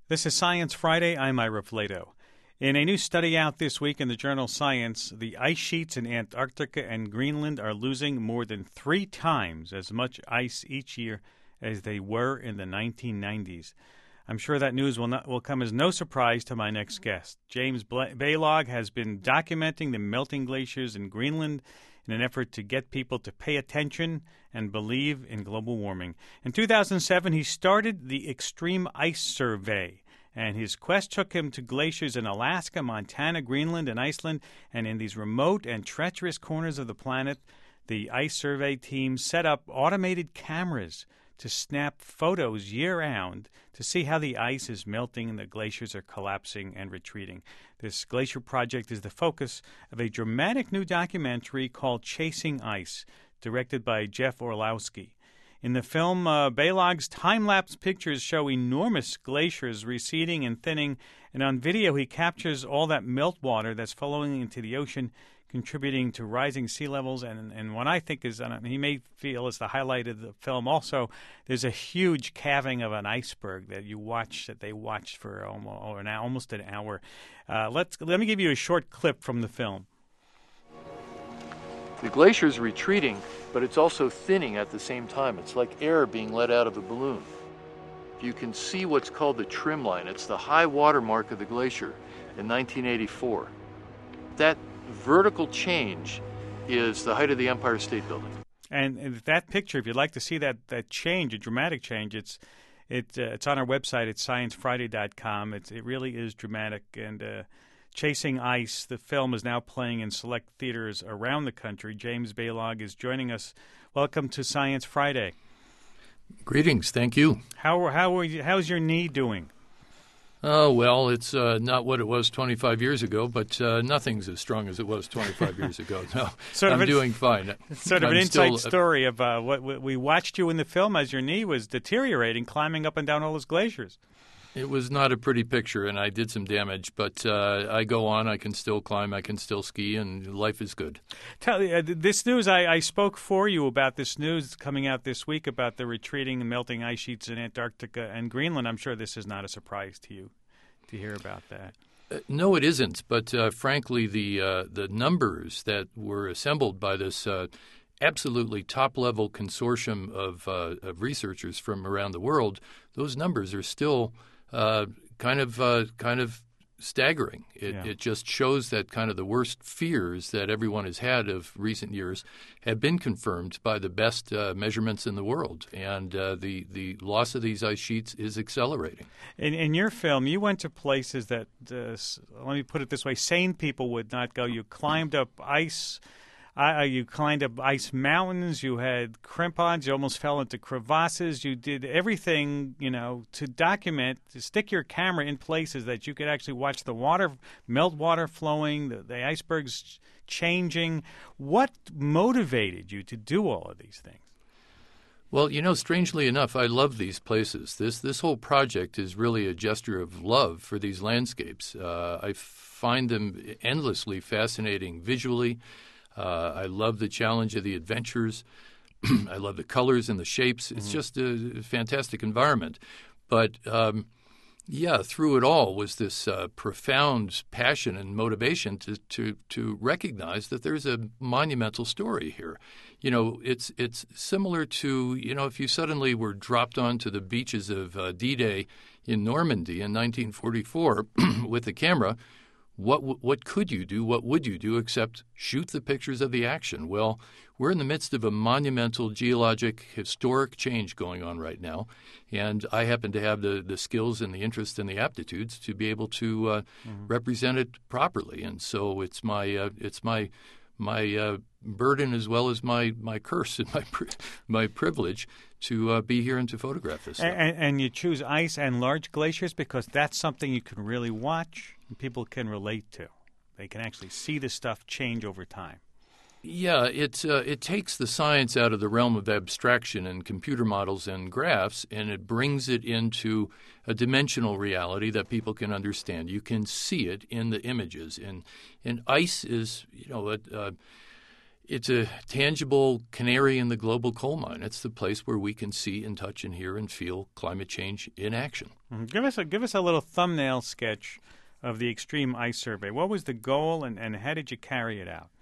This is Science Friday. I'm Ira Flato. In a new study out this week in the journal Science, the ice sheets in Antarctica and Greenland are losing more than 3 times as much ice each year as they were in the 1990s. I'm sure that news will come as no surprise to my next guest. James Balog has been documenting the melting glaciers in Greenland in an effort to get people to pay attention and believe in global warming. In 2007, he started the Extreme Ice Survey, and his quest took him to glaciers in Alaska, Montana, Greenland, and Iceland. And in these remote and treacherous corners of the planet, the Ice Survey team set up automated cameras to snap photos year-round to see how the ice is melting and the glaciers are collapsing and retreating. This glacier project is the focus of a dramatic new documentary called Chasing Ice, directed by Jeff Orlowski. In the film, Balog's time-lapse pictures show enormous glaciers receding and thinning, and on video he captures all that meltwater that's flowing into the ocean, contributing to rising sea levels. And what I think is, he may feel is the highlight of the film also, there's a huge calving of an iceberg that they watched for almost an hour. Let me give you a short clip from the film. The glacier is retreating, but it's also thinning at the same time. It's like air being let out of a balloon. You can see what's called the trim line. It's the high water mark of the glacier in 1984. That vertical change is the height of the Empire State Building. And that picture, if you'd like to see that change, a dramatic change, it's on our website. It's sciencefriday.com. It really is dramatic. And Chasing Ice, the film, is now playing in select theaters around the country. James Balog is joining us. Welcome to Science Friday. Greetings. Thank you. How's your knee doing? Oh, well, it's not what it was 25 years ago, but nothing's as strong as it was 25 years ago. No, I'm doing fine. Sort of an inside story of what we watched you in the film as your knee was deteriorating, climbing up and down all those glaciers. It was not a pretty picture, and I did some damage, but I go on. I can still climb. I can still ski, and life is good. This news, I spoke for you about this news coming out this week about the retreating and melting ice sheets in Antarctica and Greenland. I'm sure this is not a surprise to you to hear about that. No, it isn't. But frankly, the numbers that were assembled by this absolutely top-level consortium of researchers from around the world, those numbers are still kind of staggering. It just shows that kind of the worst fears that everyone has had of recent years have been confirmed by the best measurements in the world, and the loss of these ice sheets is accelerating. In your film, you went to places that, let me put it this way, sane people would not go. You climbed up ice. You climbed up ice mountains. You had crampons. You almost fell into crevasses. You did everything, to document, to stick your camera in places that you could actually watch the meltwater flowing, the icebergs changing. What motivated you to do all of these things? Well, strangely enough, I love these places. This whole project is really a gesture of love for these landscapes. I find them endlessly fascinating visually. I love the challenge of the adventures. I love the colors and the shapes. It's just a fantastic environment. But, through it all was this profound passion and motivation to recognize that there's a monumental story here. It's similar to, if you suddenly were dropped onto the beaches of D-Day in Normandy in 1944 with a camera. What could you do? What would you do except shoot the pictures of the action? Well, we're in the midst of a monumental geologic, historic change going on right now, and I happen to have the skills and the interest and the aptitudes to be able to represent it properly. And so it's my burden as well as my curse and my privilege to be here and to photograph this stuff. And you choose ice and large glaciers because that's something you can really watch and people can relate to. They can actually see the stuff change over time. Yeah, it takes the science out of the realm of abstraction and computer models and graphs, and it brings it into a dimensional reality that people can understand. You can see it in the images, and ice is, It's a tangible canary in the global coal mine. It's the place where we can see and touch and hear and feel climate change in action. Give us a little thumbnail sketch of the Extreme Ice Survey. What was the goal, and how did you carry it out?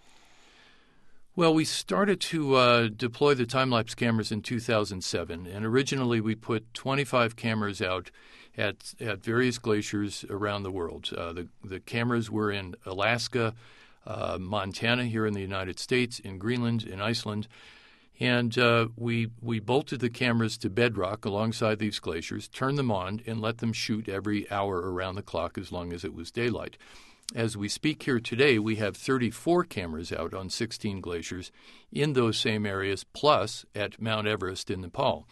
Well, we started to deploy the time-lapse cameras in 2007, and originally we put 25 cameras out at various glaciers around the world. The cameras were in Alaska, Montana here in the United States, in Greenland, in Iceland, and we bolted the cameras to bedrock alongside these glaciers, turned them on, and let them shoot every hour around the clock as long as it was daylight. As we speak here today, we have 34 cameras out on 16 glaciers in those same areas, plus at Mount Everest in Nepal.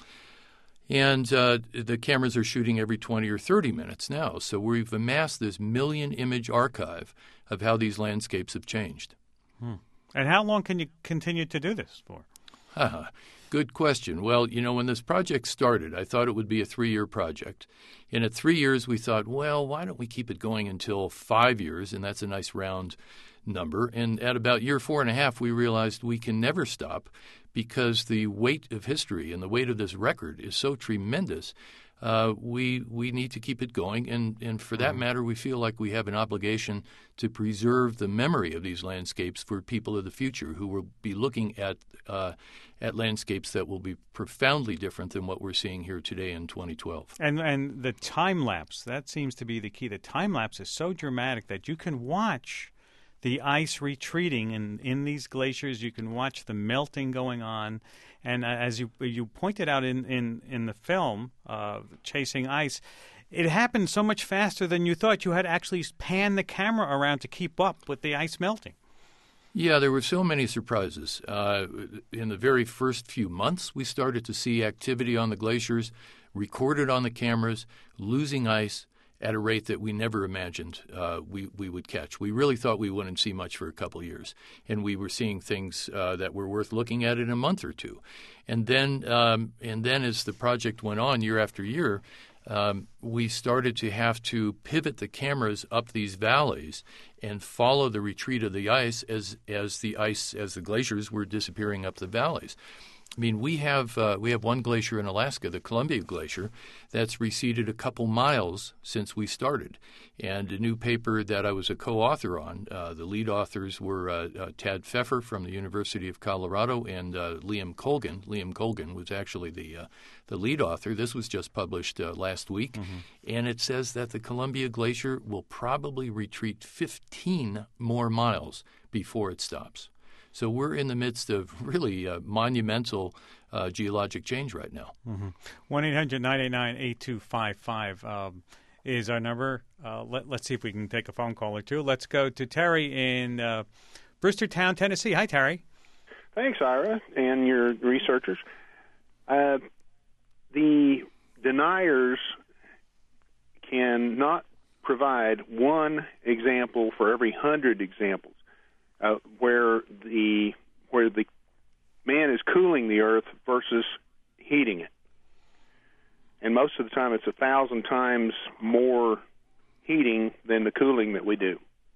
And the cameras are shooting every 20 or 30 minutes now. So we've amassed this million-image archive of how these landscapes have changed. And how long can you continue to do this for? Good question. Well, when this project started, I thought it would be a 3-year project. And at 3 years, we thought, well, why don't we keep it going until 5 years? And that's a nice round number. And at about year 4.5, we realized we can never stop because the weight of history and the weight of this record is so tremendous. We need to keep it going, and for that matter, we feel like we have an obligation to preserve the memory of these landscapes for people of the future who will be looking at landscapes that will be profoundly different than what we're seeing here today in 2012. And the time lapse, that seems to be the key. The time lapse is so dramatic that you can watch the ice retreating in these glaciers. You can watch the melting going on. And as you pointed out in the film, Chasing Ice, it happened so much faster than you thought. You had to actually pan the camera around to keep up with the ice melting. Yeah, there were so many surprises. In the very first few months, we started to see activity on the glaciers, recorded on the cameras, losing ice at a rate that we never imagined we would catch. We really thought we wouldn't see much for a couple of years, and we were seeing things that were worth looking at in a month or two. And then as the project went on year after year, we started to have to pivot the cameras up these valleys and follow the retreat of the ice as the glaciers were disappearing up the valleys. I mean, we have one glacier in Alaska, the Columbia Glacier, that's receded a couple miles since we started. And a new paper that I was a co-author on, the lead authors were Tad Pfeffer from the University of Colorado and Liam Colgan. Liam Colgan was actually the lead author. This was just published last week. And it says that the Columbia Glacier will probably retreat 15 more miles before it stops. So we're in the midst of really monumental geologic change right now. 1-800-989-8255 is our number. Let's see if we can take a phone call or two. Let's go to Terry in Brewstertown, Tennessee. Hi, Terry. Thanks, Ira, and your researchers. The deniers cannot provide one example for every 100 examples. Where the man is cooling the earth versus heating it, and most of the time it's 1,000 times more heating than the cooling that we do.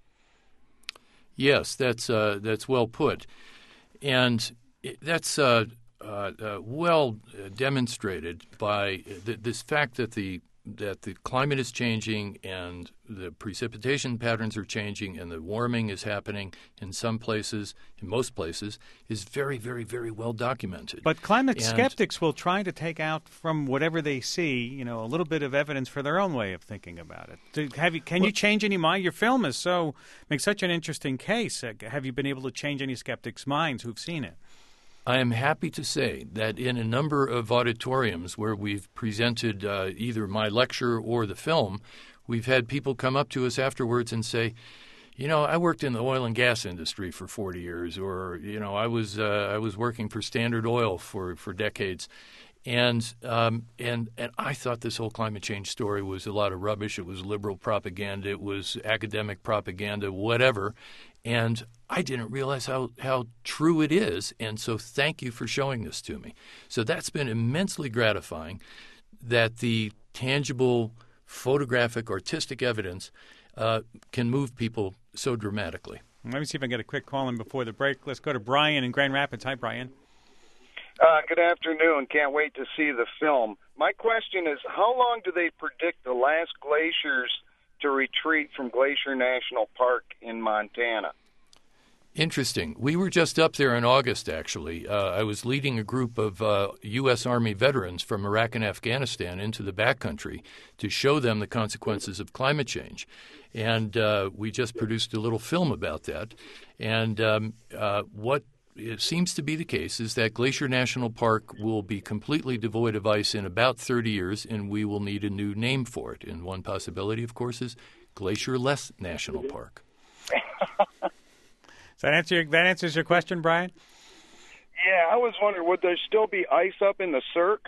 Yes, that's well put, and that's well demonstrated by this fact that the climate is changing and the precipitation patterns are changing and the warming is happening in some places, in most places, is very, very, very well documented. But climate skeptics will try to take out from whatever they see, a little bit of evidence for their own way of thinking about it. Can you change any mind? Your film makes such an interesting case. Have you been able to change any skeptics' minds who've seen it? I am happy to say that in a number of auditoriums where we've presented either my lecture or the film, we've had people come up to us afterwards and say, I worked in the oil and gas industry for 40 years, or, I was working for Standard Oil for decades. And I thought this whole climate change story was a lot of rubbish. It was liberal propaganda. It was academic propaganda, whatever. And I didn't realize how true it is. And so thank you for showing this to me. So that's been immensely gratifying that the tangible photographic, artistic evidence can move people so dramatically. Let me see if I can get a quick call in before the break. Let's go to Brian in Grand Rapids. Hi, Brian. Good afternoon. Can't wait to see the film. My question is, how long do they predict the last glaciers to retreat from Glacier National Park in Montana? Interesting. We were just up there in August, actually. I was leading a group of U.S. Army veterans from Iraq and Afghanistan into the backcountry to show them the consequences of climate change. And we just produced a little film about that. And what it seems to be the case is that Glacier National Park will be completely devoid of ice in about 30 years, and we will need a new name for it. And one possibility, of course, is Glacierless National Park. Does that answers your question, Brian? Yeah, I was wondering, would there still be ice up in the cirques?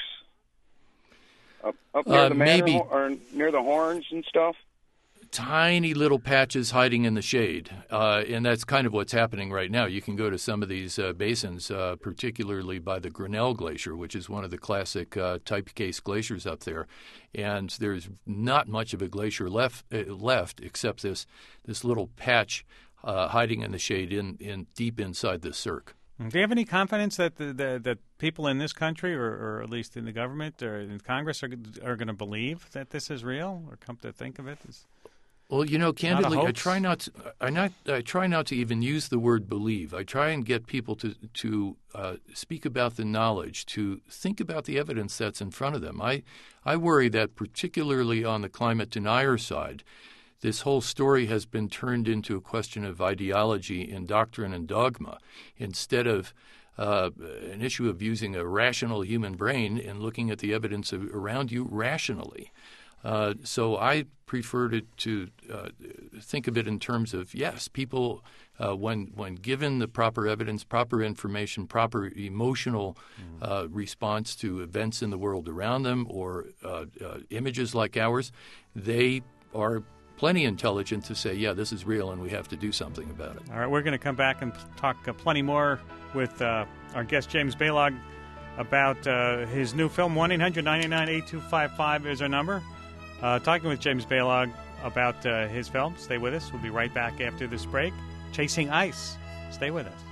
Up near the maybe. Or near the horns and stuff? Tiny little patches hiding in the shade, and that's kind of what's happening right now. You can go to some of these basins, particularly by the Grinnell Glacier, which is one of the classic type case glaciers up there, and there's not much of a glacier left except this little patch hiding in the shade in deep inside the cirque. Do you have any confidence that that people in this country, or at least in the government or in Congress, are going to believe that this is real, or come to think of it as? Well, candidly, I try not to even use the word believe. I try and get people to speak about the knowledge, to think about the evidence that's in front of them. I worry that particularly on the climate denier side, this whole story has been turned into a question of ideology and doctrine and dogma instead of an issue of using a rational human brain and looking at the evidence around you rationally. So I prefer to think of it in terms of, yes, people, when given the proper evidence, proper information, proper emotional response to events in the world around them or images like ours, they are plenty intelligent to say, yeah, this is real and we have to do something about it. All right, we're going to come back and talk plenty more with our guest James Balog about his new film. 1-800-999-8255 is our number. Talking with James Balog about his film. Stay with us. We'll be right back after this break. Chasing Ice. Stay with us.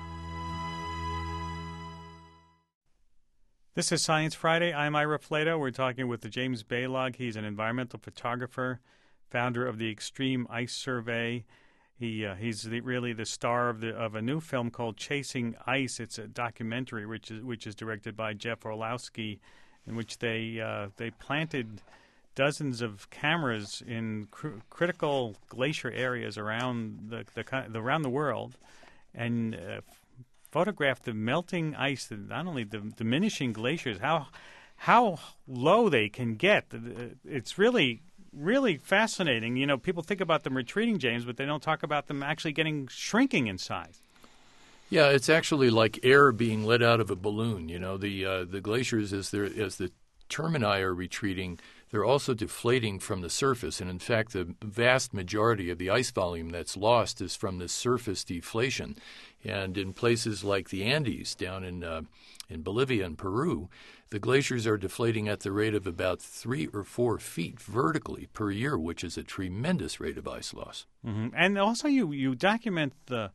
This is Science Friday. I'm Ira Flato. We're talking with James Balog. He's an environmental photographer, founder of the Extreme Ice Survey. He's really the star of a new film called Chasing Ice. It's a documentary which is directed by Jeff Orlowski, in which they planted dozens of cameras in critical glacier areas around the world, and photographed the melting ice, not only the diminishing glaciers, how low they can get. It's really fascinating. People think about them retreating, James, but they don't talk about them actually shrinking in size. Yeah, it's actually like air being let out of a balloon. The glaciers, as the termini are retreating, they're also deflating from the surface. And in fact, the vast majority of the ice volume that's lost is from the surface deflation. And in places like the Andes down in Bolivia and Peru, the glaciers are deflating at the rate of about 3 or 4 feet vertically per year, which is a tremendous rate of ice loss. Mm-hmm. And also you document the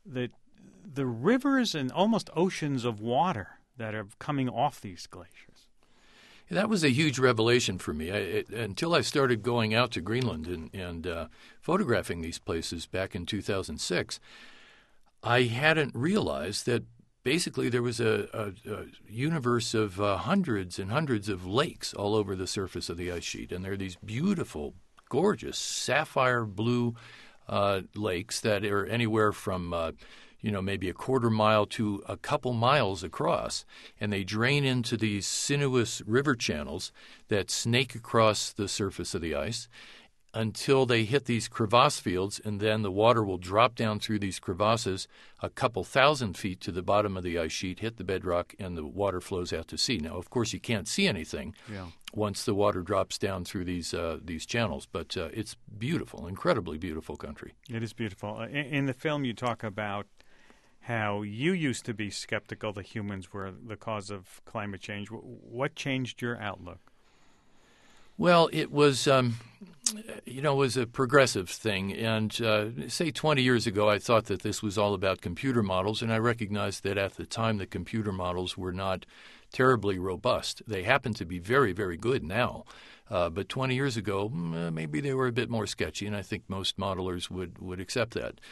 rivers and almost oceans of water that are coming off these glaciers. That was a huge revelation for me. Until I started going out to Greenland and photographing these places back in 2006, I hadn't realized that basically there was a universe of hundreds and hundreds of lakes all over the surface of the ice sheet. And there are these beautiful, gorgeous, sapphire blue lakes that are anywhere from maybe a quarter mile to a couple miles across, and they drain into these sinuous river channels that snake across the surface of the ice until they hit these crevasse fields, and then the water will drop down through these crevasses a couple thousand feet to the bottom of the ice sheet, hit the bedrock, and the water flows out to sea. Now, of course, you can't see anything once the water drops down through these channels, but it's beautiful, incredibly beautiful country. It is beautiful. In the film, you talk about how you used to be skeptical that humans were the cause of climate change. What changed your outlook? Well, it was, was a progressive thing. And say 20 years ago, I thought that this was all about computer models, and I recognized that at the time the computer models were not terribly robust. They happen to be very, very good now. But 20 years ago, maybe they were a bit more sketchy, and I think most modelers would accept that.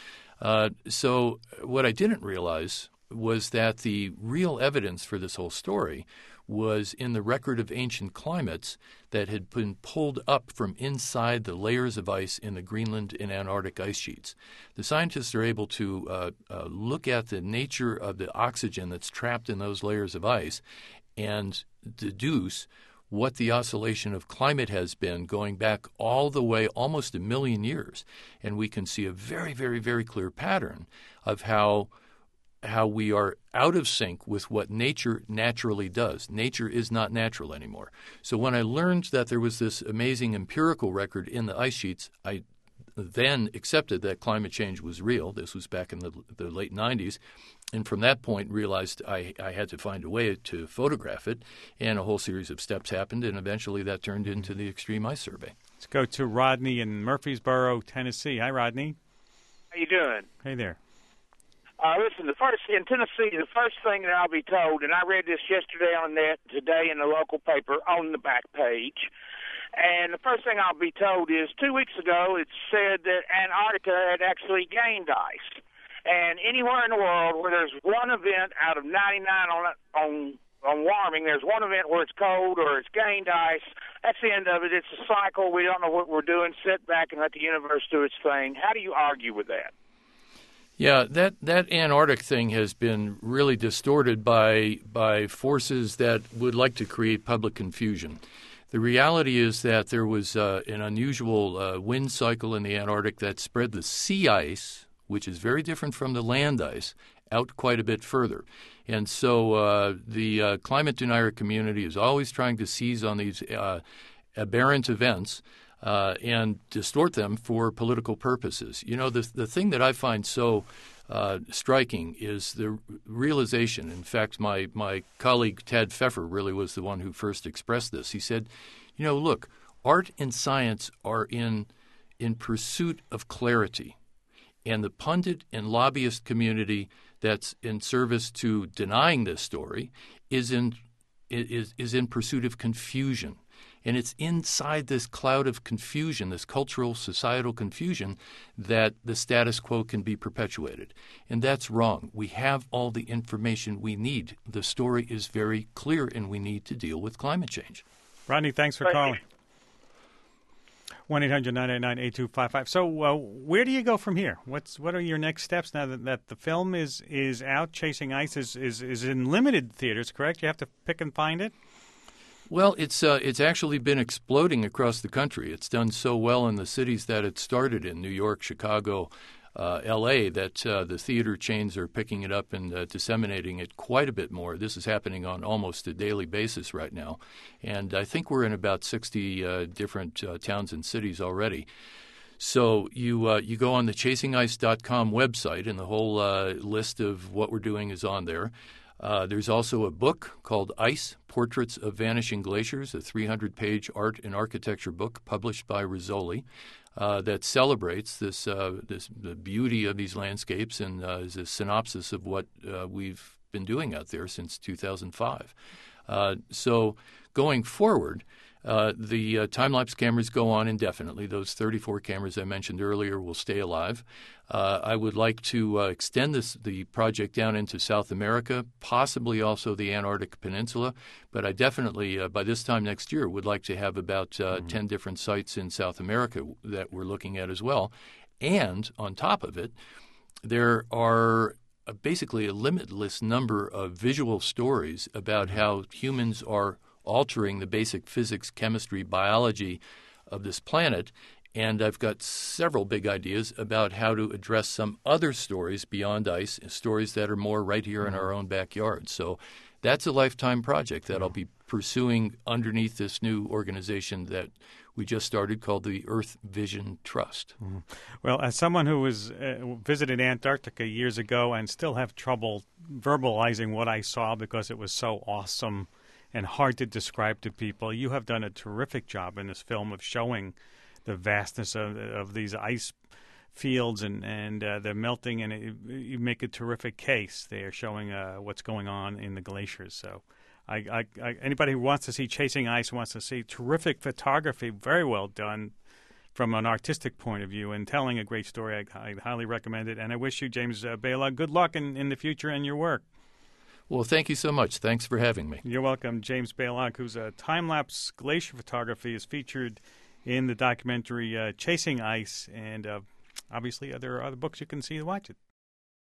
So what I didn't realize was that the real evidence for this whole story was in the record of ancient climates that had been pulled up from inside the layers of ice in the Greenland and Antarctic ice sheets. The scientists are able to look at the nature of the oxygen that's trapped in those layers of ice and deduce what the oscillation of climate has been going back all the way almost 1 million years. And we can see a very, very, very clear pattern of how we are out of sync with what nature naturally does. Nature is not natural anymore. So when I learned that there was this amazing empirical record in the ice sheets, I then accepted that climate change was real. This was back in the late 90s. And from that point, realized I had to find a way to photograph it, and a whole series of steps happened, and eventually that turned into the Extreme Ice Survey. Let's go to Rodney in Murfreesboro, Tennessee. Hi, Rodney. How you doing? Hey there. Listen, in Tennessee, the first thing that I'll be told, and I read this yesterday on the net, today in the local paper on the back page, and the first thing I'll be told is 2 weeks ago it said that Antarctica had actually gained ice. And anywhere in the world where there's one event out of 99 on warming, there's one event where it's cold or it's gained ice. That's the end of it. It's a cycle. We don't know what we're doing. Sit back and let the universe do its thing. How do you argue with that? Yeah, that Antarctic thing has been really distorted by forces that would like to create public confusion. The reality is that there was an unusual wind cycle in the Antarctic that spread the sea ice, which is very different from the land ice, out quite a bit further. And so the climate denier community is always trying to seize on these aberrant events and distort them for political purposes. You know, the thing that I find so striking is the realization. In fact, my colleague Tad Pfeffer really was the one who first expressed this. He said, look, art and science are in pursuit of clarity. And the pundit and lobbyist community that's in service to denying this story is in pursuit of confusion. And it's inside this cloud of confusion, this cultural, societal confusion, that the status quo can be perpetuated. And that's wrong. We have all the information we need. The story is very clear, and we need to deal with climate change. Rodney, thanks for calling. 1-800-989-8255. So where do you go from here? What are your next steps now that the film is out? Chasing Ice is in limited theaters, correct? You have to pick and find it? Well, it's actually been exploding across the country. It's done so well in the cities that it started in, New York, Chicago, L.A., that the theater chains are picking it up and disseminating it quite a bit more. This is happening on almost a daily basis right now. And I think we're in about 60 different towns and cities already. So you go on the chasingice.com website, and the whole list of what we're doing is on there. There's also a book called Ice, Portraits of Vanishing Glaciers, a 300-page art and architecture book published by Rizzoli that celebrates the beauty of these landscapes and is a synopsis of what we've been doing out there since 2005. So going forward, the time-lapse cameras go on indefinitely. Those 34 cameras I mentioned earlier will stay alive. I would like to extend the project down into South America, possibly also the Antarctic Peninsula, but I definitely, by this time next year, would like to have about 10 different sites in South America that we're looking at as well. And on top of it, there are basically a limitless number of visual stories about how humans are altering the basic physics, chemistry, biology of this planet. And I've got several big ideas about how to address some other stories beyond ice, stories that are more right here in our own backyard. So that's a lifetime project that I'll be pursuing underneath this new organization that we just started called the Earth Vision Trust. Mm-hmm. Well, as someone who was visited Antarctica years ago and still have trouble verbalizing what I saw because it was so awesome and hard to describe to people, you have done a terrific job in this film of showing the vastness of these ice fields and the melting, and you make a terrific case there showing what's going on in the glaciers. So anybody who wants to see Chasing Ice, wants to see terrific photography, very well done from an artistic point of view and telling a great story, I highly recommend it. And I wish you, James Balog, good luck in the future in your work. Well, thank you so much. Thanks for having me. You're welcome. James Balog, whose time-lapse glacier photography is featured in the documentary Chasing Ice, and obviously there are other books you can see to watch it.